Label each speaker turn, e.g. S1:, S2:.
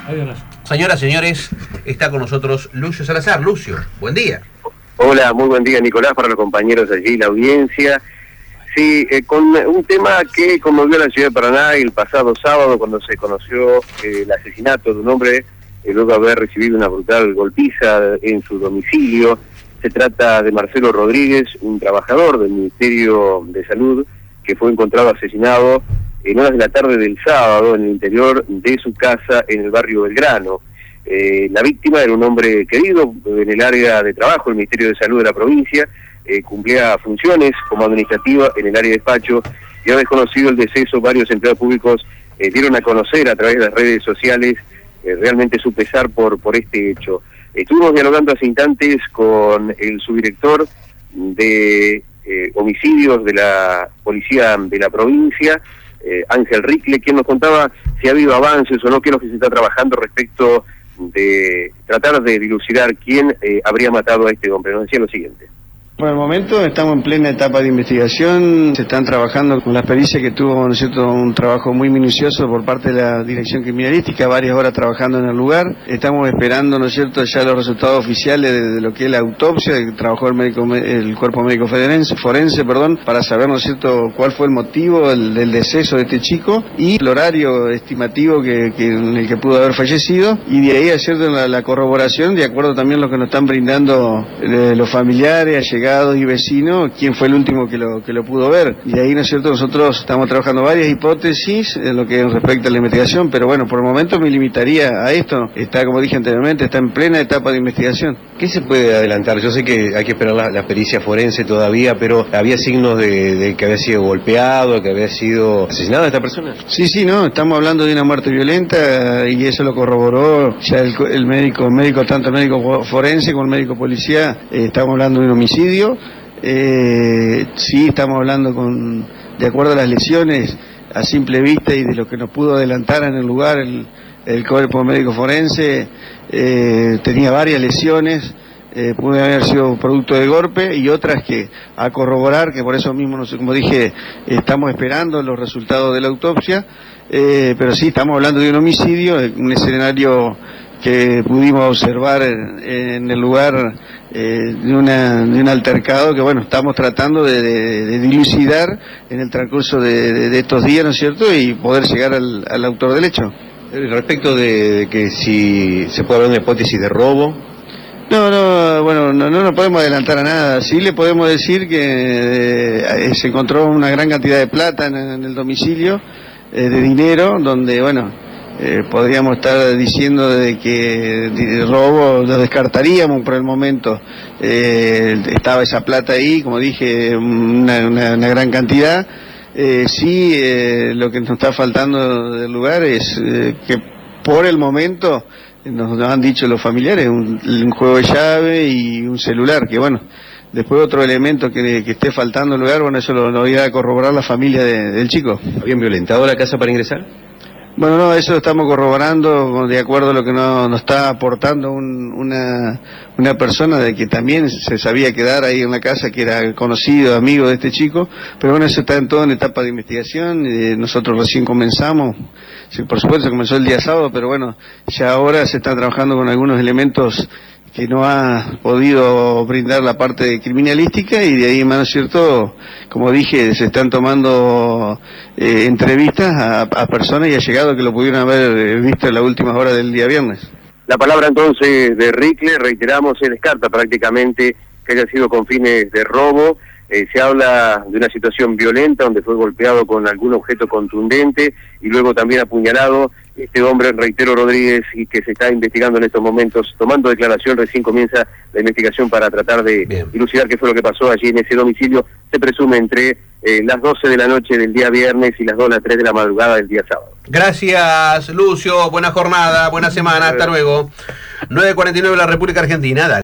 S1: Señoras, señores, está con nosotros Lucio Salazar. Lucio, buen día.
S2: Hola, muy buen día, Nicolás, para los compañeros allí, la audiencia. Sí, con un tema que conmovió a la ciudad de Paraná el pasado sábado, cuando se conoció el asesinato de un hombre luego de haber recibido una brutal golpiza en su domicilio. Se trata de Marcelo Rodríguez, un trabajador del Ministerio de Salud, que fue encontrado asesinado en horas de la tarde del sábado en el interior de su casa en el barrio Belgrano. La víctima era un hombre querido en el área de trabajo del Ministerio de Salud de la provincia, cumplía funciones como administrativa en el área de despacho, y ha desconocido el deceso. Varios empleados públicos dieron a conocer a través de las redes sociales realmente su pesar por este hecho. Estuvimos dialogando hace instantes con el subdirector de homicidios de la policía de la provincia, Ángel Ricle, quien nos contaba si ha habido avances o no, qué es lo que se está trabajando respecto de tratar de dilucidar quién habría matado a este hombre. Nos decía lo siguiente.
S3: Por el momento estamos en plena etapa de investigación, se están trabajando con la pericia que tuvo, ¿no es cierto?, un trabajo muy minucioso por parte de la Dirección Criminalística, varias horas trabajando en el lugar. Estamos esperando, ¿no es cierto?, ya los resultados oficiales de lo que es la autopsia que trabajó el Cuerpo Médico Forense, para saber, ¿no es cierto?, cuál fue el motivo del deceso de este chico y el horario estimativo en el que pudo haber fallecido, y de ahí, ¿es cierto?, la corroboración, de acuerdo también a lo que nos están brindando los familiares, allegados y vecinos, quién fue el último que lo pudo ver. Y de ahí, ¿no es cierto?, nosotros estamos trabajando varias hipótesis en lo que respecta a la investigación, pero bueno, por el momento me limitaría a esto. Está, como dije anteriormente, está en plena etapa de investigación.
S4: ¿Qué se puede adelantar? Yo sé que hay que esperar la pericia forense todavía, pero ¿había signos de que había sido golpeado, que había sido asesinada esta persona?
S3: Sí, no, estamos hablando de una muerte violenta, y eso lo corroboró ya el médico, tanto el médico forense como el médico policía. Estamos hablando de un homicidio. Sí, estamos hablando de acuerdo a las lesiones a simple vista y de lo que nos pudo adelantar en el lugar el Cuerpo Médico Forense. Tenía varias lesiones, puede haber sido producto de golpe, y otras que a corroborar, que por eso mismo, no sé, como dije, estamos esperando los resultados de la autopsia, pero sí, estamos hablando de un homicidio, un escenario que pudimos observar en el lugar de un altercado que, bueno, estamos tratando de dilucidar en el transcurso de estos días, ¿no es cierto?, y poder llegar al autor del hecho.
S4: Respecto de que si se puede hablar de una hipótesis de robo.
S3: No nos podemos adelantar a nada. Sí le podemos decir que se encontró una gran cantidad de plata en el domicilio, de dinero, donde, bueno, podríamos estar diciendo de que el robo lo descartaríamos por el momento. Estaba esa plata ahí, como dije, una gran cantidad. Sí, lo que nos está faltando del lugar es que por el momento nos han dicho los familiares un juego de llave y un celular, que bueno, después otro elemento que esté faltando en el lugar, bueno, eso lo irá a corroborar la familia del chico.
S4: ¿Habían violentado la casa para ingresar?
S3: Bueno, no, eso lo estamos corroborando de acuerdo a lo que nos está aportando una persona de que también se sabía quedar ahí en la casa, que era conocido, amigo de este chico, pero bueno, eso está en toda en etapa de investigación. Nosotros recién comenzamos, sí, por supuesto comenzó el día sábado, pero bueno, ya ahora se está trabajando con algunos elementos que no ha podido brindar la parte criminalística, y de ahí, más cierto, como dije, se están tomando entrevistas a personas y allegados que lo pudieron haber visto en las últimas horas del día viernes.
S2: La palabra entonces de Ricle, reiteramos, se descarta prácticamente que haya sido con fines de robo. Se habla de una situación violenta donde fue golpeado con algún objeto contundente y luego también apuñalado. Este hombre, reitero, Rodríguez, y que se está investigando en estos momentos, tomando declaración. Recién comienza la investigación para tratar de dilucidar qué fue lo que pasó allí en ese domicilio. Se presume entre las 12 de la noche del día viernes y las 2 o las 3 de la madrugada del día sábado.
S1: Gracias, Lucio. Buena jornada, buena semana. Hasta luego. 9:49 la República Argentina.